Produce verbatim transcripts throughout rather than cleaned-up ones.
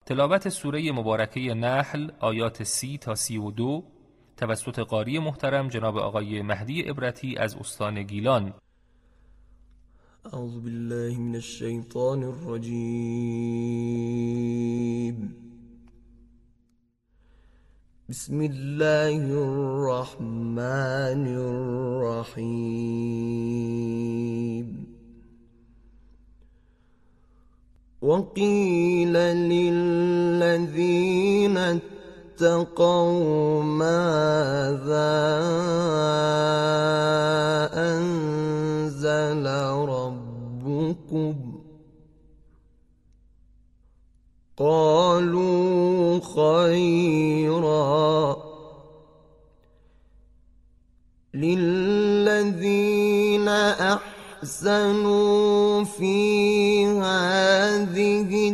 تلاوت سوره مبارکه نحل آیات سی تا سی و دو توسط قاری محترم جناب آقای مهدی عبرتی از استان گیلان. اعوذ بالله من الشیطان الرجیم. بسم الله الرحمن الرحیم. وقیل للذین اتقوا ماذا أنزل ربكم قالوا خيرا للذين أحسنوا في هذه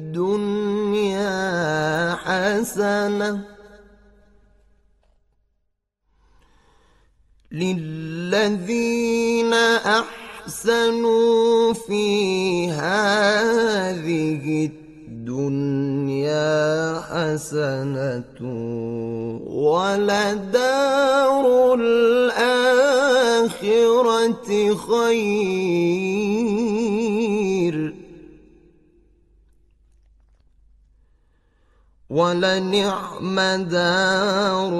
الدنيا حسنة للذين أحسنوا في هذه الدنيا حسنة ولدار الآخرة خير ولنعم دار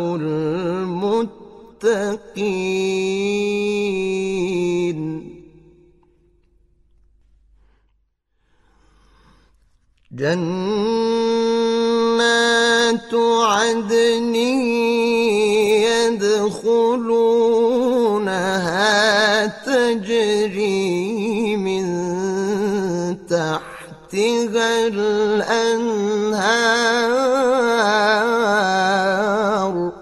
المتقين. جنات عدن يدخلونها تجري من تحتها الأنهار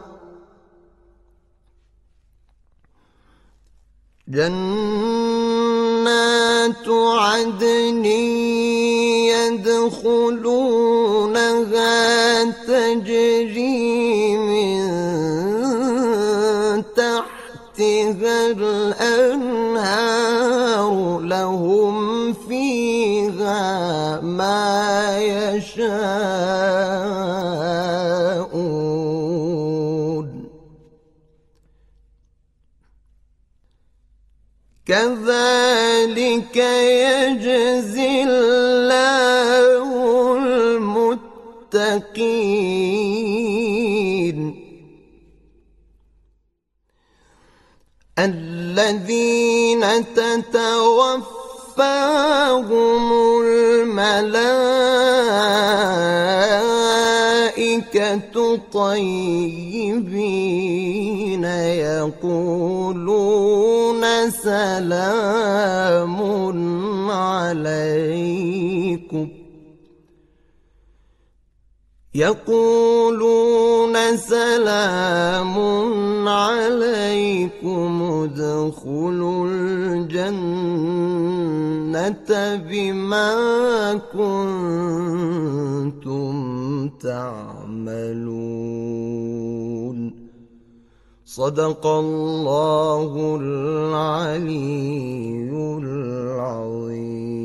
جنات عدن يدخلونها تجري من تحتها الأنهار لهم فيها ما يشاءون كذلك يجزي الله المتقين الذين تتوفاهم الملائكة طيبين يقولون سلام عليكم يقولون سلام عليكم ادخلوا الجنة بما كنتم تعملون. صدق الله العلي العظيم.